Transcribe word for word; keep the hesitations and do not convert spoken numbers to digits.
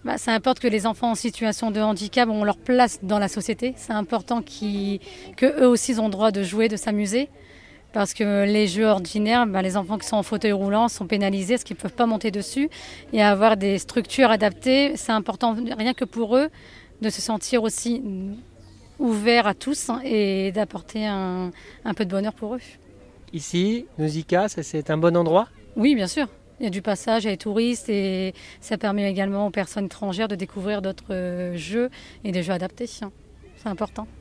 Bah, c'est important que les enfants en situation de handicap ont leur place dans la société. C'est important qu'eux aussi ils ont le droit de jouer, de s'amuser. Parce que les jeux ordinaires, bah, les enfants qui sont en fauteuil roulant sont pénalisés parce qu'ils ne peuvent pas monter dessus. Et avoir des structures adaptées, c'est important rien que pour eux de se sentir aussi ouverts à tous et d'apporter un, un peu de bonheur pour eux. Ici, Nausicaa, c'est un bon endroit ? Oui, bien sûr. Il y a du passage, il y a les touristes et ça permet également aux personnes étrangères de découvrir d'autres jeux et des jeux adaptés. C'est important.